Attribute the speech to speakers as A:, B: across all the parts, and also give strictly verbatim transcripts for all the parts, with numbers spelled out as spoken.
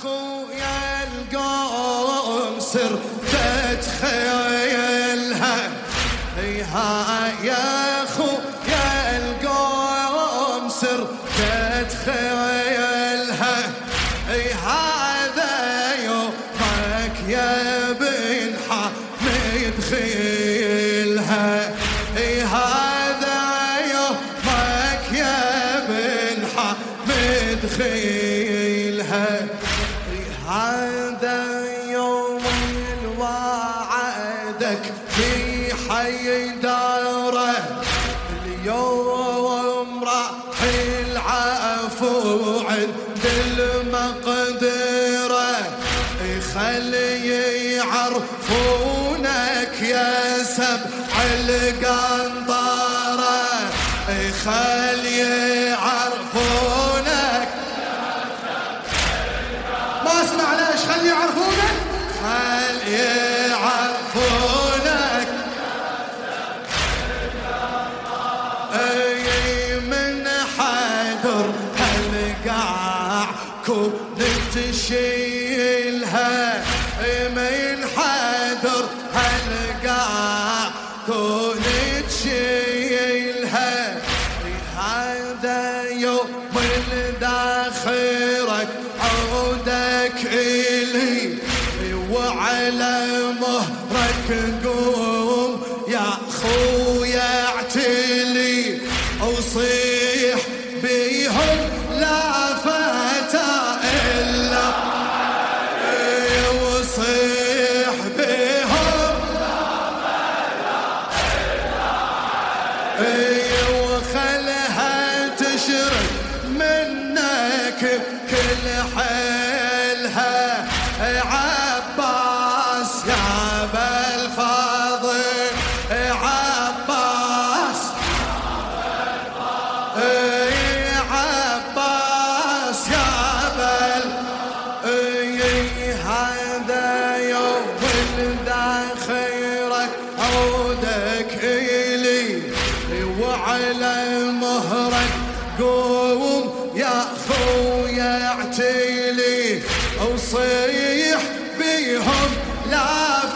A: خويا القوم سر تتخيلها ها يا خويا القوم سر تتخيلها هذا يومك يا بن حميد خيلها هذا يومك يا بن حميد خيلها هذا يوم وعدك في حي داره اليوم راح العفو عند المقدرة خلي يعرفونك يا سبع القنطرة خلي يعرفونك ما اسمع ليش خلي يعرفونك خلي يعرفونك اي من حدر هالقاع كنت تشيلها من حدر هالقاع كنت تشيلها هذا يوم داخرك عودك إلي وعلى مهرك قوم يا خويا اعتلي وصيح بيهم لا فتى إلا وصيح بيهم لا فتى إلا وخلها تشرب منك كل حيلها عباس يا بالفاضل عباس يا عباس يا بال هذا يوم داخرك عودك إلي وعلى مهرك قوم يا خويا اعتلي وصيح بيهم لا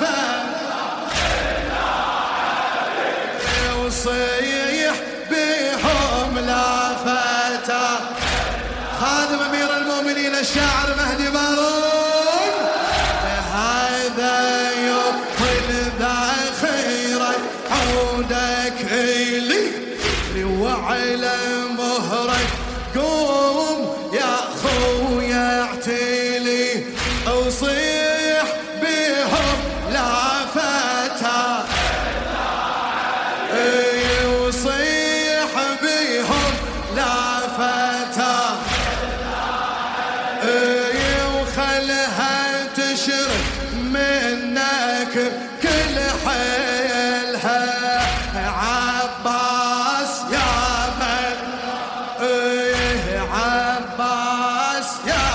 A: وصيح بيهم لا فتى خادم امير المؤمنين الشاعر مهدي بارون هذا يوم داخرك عودك إلي وعلى مهرك قوم يا خويا اعتلي وصيح بيهم لا فتى وصيح بيهم لا فتى وخلها تشرب منك كل حيلها عباس يا بل عباس يا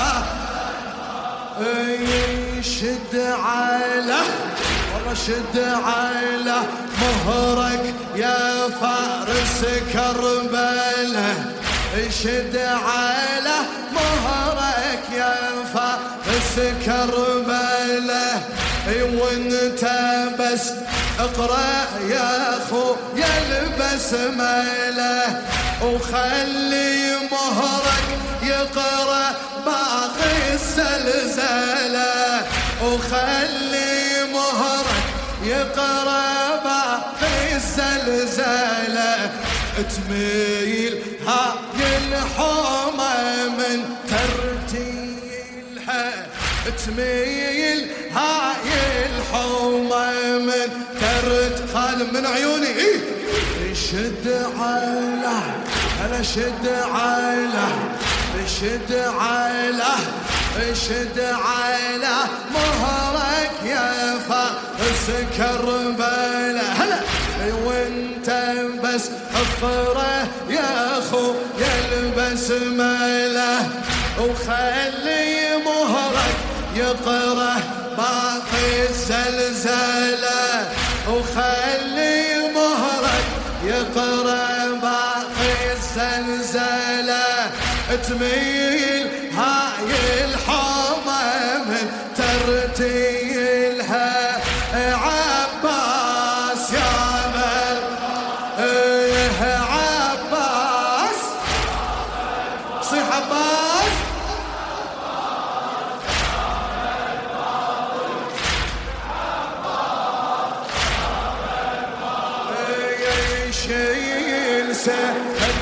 A: شد على والله شد على مهرك يا فارس كربلاء شد على مهرك يا فارس كربلاء وانت بس اقرأ يا اخو يا البسملة وخلي مهرك يقرأ باقي الزلزلة وخلي مهرك يقرأ باقي الزلزلة تميل هاي الحومة من ترتيلها تميل هاي الحومة من ترت خالم من عيوني إيه؟ شد على أنا شد على شد على شد على مهرك يا فارس كربلاء هلا وانت بس اقرأ يا اخو يا البسملة وخلي مهرك يقرأ باقي الزلزلة وخلي مهرك يقرأ باقي الزلزلة تميل هاي الحومة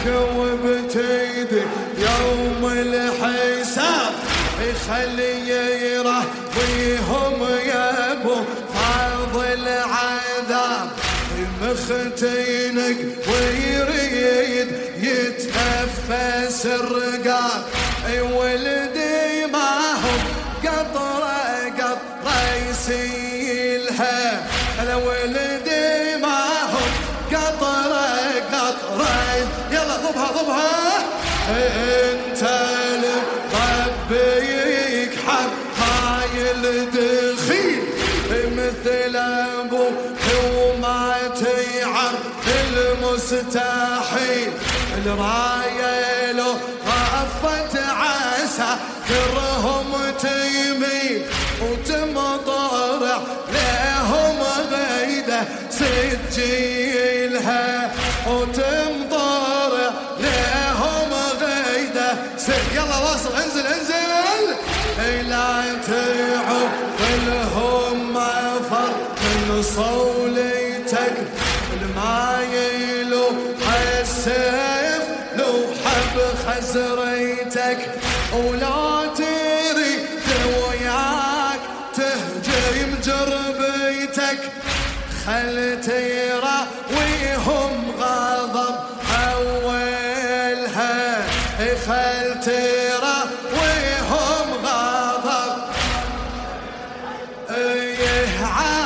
A: وبتيدي يوم الحساب خلي يرهويهم يا ابو فاضل عذاب مختينك ويريد يتنفس الرقاب ولدي ما هم قطره قطره يسيلها انا ولدي ما هم قطره قطره يلا ضبها ضبها انت لربيك حب هاي الدخيل مثل ابوك وما تعرف المستحيل الرايه لو غفت عسى كرهم تيميل وتمطر لهم غيده سجيلها وتمطر لهم غيده سجيلها يلا واصل انزل انزل لا تعب لهم مفر من صوليتك المايلو السيف لو حب خزريتك ولا تريد وياك تهجم جربيتك خل تيرى ويهم غضب أولها خل تيرى ويهم غضب